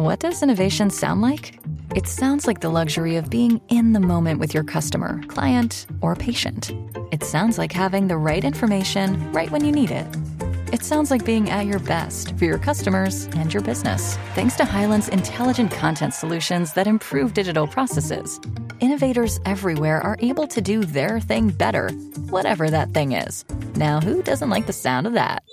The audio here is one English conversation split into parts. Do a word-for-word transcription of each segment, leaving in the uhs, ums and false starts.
What does innovation sound like? It sounds like the luxury of being in the moment with your customer, client, or patient. It sounds like having the right information right when you need it. It sounds like being at your best for your customers and your business. Thanks to Hyland's intelligent content solutions that improve digital processes, innovators everywhere are able to do their thing better, whatever that thing is. Now, who doesn't like the sound of that?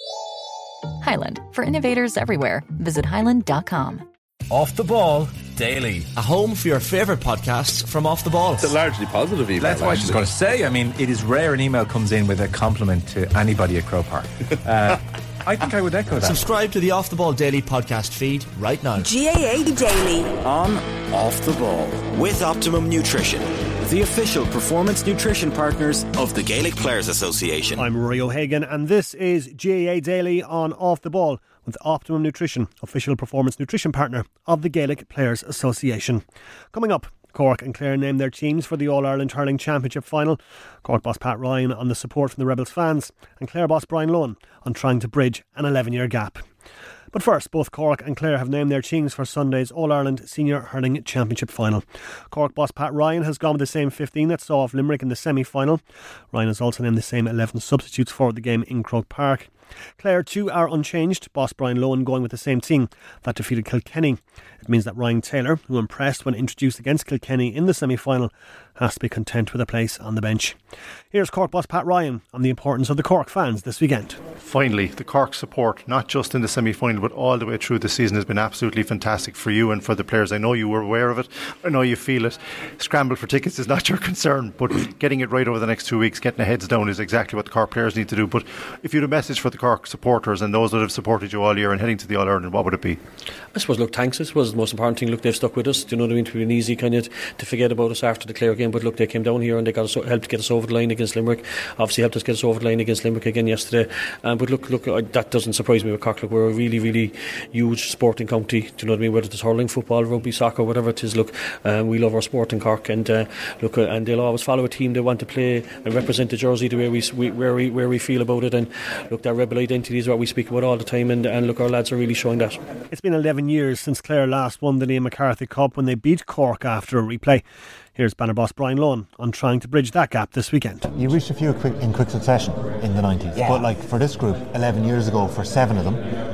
Hyland, for innovators everywhere. Visit hyland dot com. Off the Ball Daily, a home for your favourite podcasts from Off the Ball. It's a largely positive email. That's what I was just going to say. I mean, it is rare an email comes in with a compliment to anybody at Croke Park. Uh, I think I would echo that. Subscribe to the Off the Ball Daily podcast feed right now. G A A Daily. On Off the Ball with Optimum Nutrition, the official performance nutrition partners of the Gaelic Players Association. I'm Rory O'Hagan and this is G A A Daily on Off the Ball with Optimum Nutrition, official performance nutrition partner of the Gaelic Players Association. Coming up, Cork and Clare named their teams for the All-Ireland Hurling Championship final. Cork boss Pat Ryan on the support from the Rebels fans and Clare boss Brian Lohan on trying to bridge an eleven-year gap. But first, both Cork and Clare have named their teams for Sunday's All-Ireland Senior Hurling Championship final. Cork boss Pat Ryan has gone with the same fifteen that saw off Limerick in the semi-final. Ryan has also named the same eleven substitutes for the game in Croke Park. Clare too are unchanged, boss Brian Lohan going with the same team that defeated Kilkenny. It means that Ryan Taylor, who impressed when introduced against Kilkenny in the semi-final, has to be content with a place on the bench. Here's Cork boss Pat Ryan on the importance of the Cork fans this weekend. Finally, the Cork support, not just in the semi-final but all the way through the season, has been absolutely fantastic for you and for the players. I know you were aware of it, I know you feel it. Scramble for tickets is not your concern, but getting it right over the next two weeks, getting their heads down, is exactly what the Cork players need to do. But if you had a message for the Cork supporters and those that have supported you all year and heading to the All-Ireland, what would it be? I suppose, look, thanks. I suppose the most important thing, look, they've stuck with us. Do you know what I mean? It's been easy kind of to forget about us after the Clare game, but look, they came down here and they got us, helped get us over the line against Limerick. Obviously helped us get us over the line against Limerick again yesterday. Um, but look, look, I, that doesn't surprise me with Cork. Look, we're a really, really huge sporting county. Do you know what I mean? Whether it's hurling, football, rugby, soccer, whatever it is, look, um, we love our sport in Cork, and uh, look, uh, and they'll always follow a team they want to play and represent the jersey the way we, we where we where we feel about it. And look, that rebel identity is what we speak about all the time, and, and look, our lads are really showing that. It's been eleven years since Clare last won the Liam McCarthy Cup when they beat Cork after a replay. Here's banner boss Brian Lohan on trying to bridge that gap this weekend. You reached a few quick, in quick succession in the nineties, yeah. But like for this group, eleven years ago for seven of them,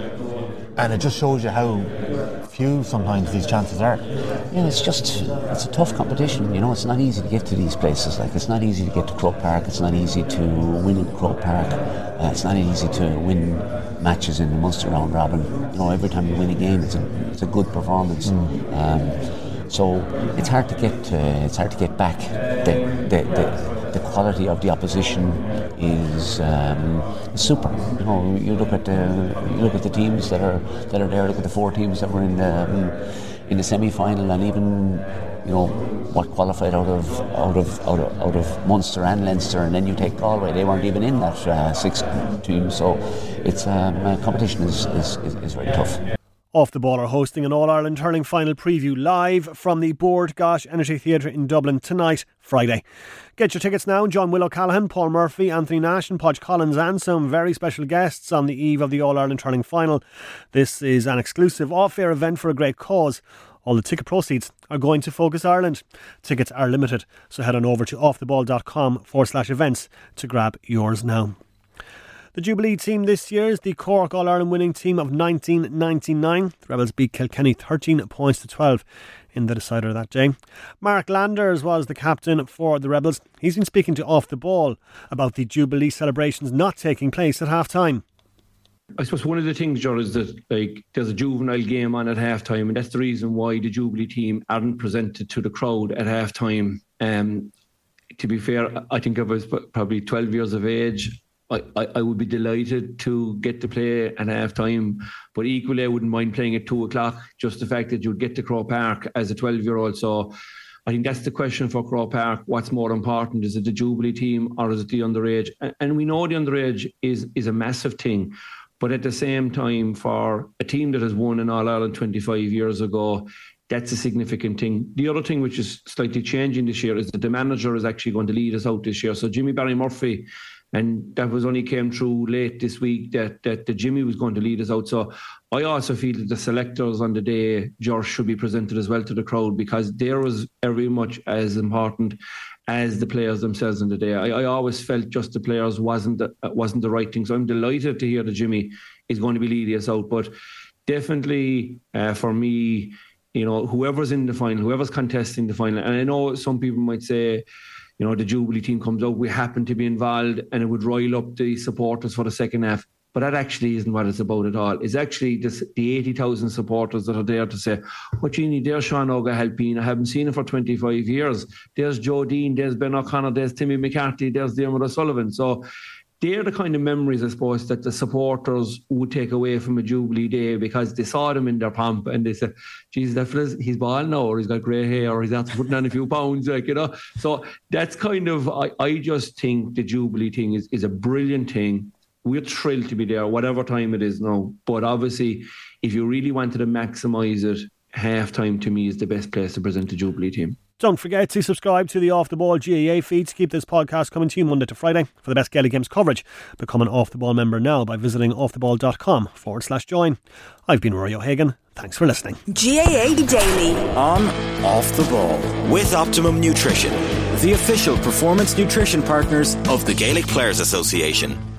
and it just shows you how few sometimes these chances are. Yeah, it's just, it's a tough competition, you know. It's not easy to get to these places. Like, it's not easy to get to Croke Park, it's not easy to win in Croke Park, uh, it's not easy to win matches in the Munster round robin. You know, every time you win a game, it's a, it's a good performance. Mm. Um, so it's hard to get to, it's hard to get back. The, the, the, the quality of the opposition is um, super. You know, you look at the you look at the teams that are that are there. Look at the four teams that were in the in the semi-final, and even, you know, what qualified out of out of out of, out of Munster and Leinster, and then you take Galway. They weren't even in that uh, sixth team. So it's um, uh, competition is, is is is very tough. Off the Ball are hosting an All-Ireland Hurling final preview live from the Bord Gáis Energy Theatre in Dublin tonight, Friday. Get your tickets now. John Will O'Callaghan, Paul Murphy, Anthony Nash and Podge Collins, and some very special guests on the eve of the All-Ireland Hurling final. This is an exclusive off-air event for a great cause. All the ticket proceeds are going to Focus Ireland. Tickets are limited, so head on over to offtheball.com forward slash events to grab yours now. The Jubilee team this year is the Cork All-Ireland winning team of nineteen ninety-nine. The Rebels beat Kilkenny thirteen points to twelve in the decider that day. Mark Landers was the captain for the Rebels. He's been speaking to Off the Ball about the Jubilee celebrations not taking place at half-time. I suppose one of the things, John, is that like there's a juvenile game on at half-time, and that's the reason why the Jubilee team aren't presented to the crowd at half-time. Um, to be fair, I think I was probably twelve years of age. I, I, I would be delighted to get to play at half time, but equally I wouldn't mind playing at two o'clock, just the fact that you'd get to Croke Park as a twelve year old. So I think that's the question for Croke Park. What's more important? Is it the Jubilee team or is it the underage? And, and we know the underage is, is a massive thing, but at the same time, for a team that has won an All-Ireland twenty-five years ago, that's a significant thing. The other thing which is slightly changing this year is that the manager is actually going to lead us out this year. So Jimmy Barry Murphy, And that was only came through late this week that, that the Jimmy was going to lead us out. So I also feel that the selectors on the day, George, should be presented as well to the crowd, because there was very much as important as the players themselves on the day. I, I always felt just the players wasn't the, wasn't the right thing. So I'm delighted to hear that Jimmy is going to be leading us out. But definitely uh, for me, you know, whoever's in the final, whoever's contesting the final, and I know some people might say, you know, the Jubilee team comes out, we happen to be involved, and it would rile up the supporters for the second half. But that actually isn't what it's about at all. It's actually this, the eighty thousand supporters that are there to say, oh, Jeannie, there's Sean O'Halpine. I haven't seen him for twenty-five years. There's Joe Dean, there's Ben O'Connor, there's Timmy McCarthy, there's Dermot O'Sullivan. So they're the kind of memories, I suppose, that the supporters would take away from a Jubilee day, because they saw them in their pomp and they said, geez, that fella's, he's bald now, or he's got grey hair, or he's after putting on a few pounds, like, you know. So that's kind of, I, I just think the Jubilee thing is, is a brilliant thing. We're thrilled to be there, whatever time it is now. But obviously, if you really wanted to maximise it, half-time to me is the best place to present the Jubilee team. Don't forget to subscribe to the Off the Ball G A A feed to keep this podcast coming to you Monday to Friday for the best Gaelic Games coverage. Become an Off the Ball member now by visiting offtheball.com forward slash join. I've been Rory O'Hagan. Thanks for listening. G A A Daily on Off the Ball with Optimum Nutrition, the official performance nutrition partners of the Gaelic Players Association.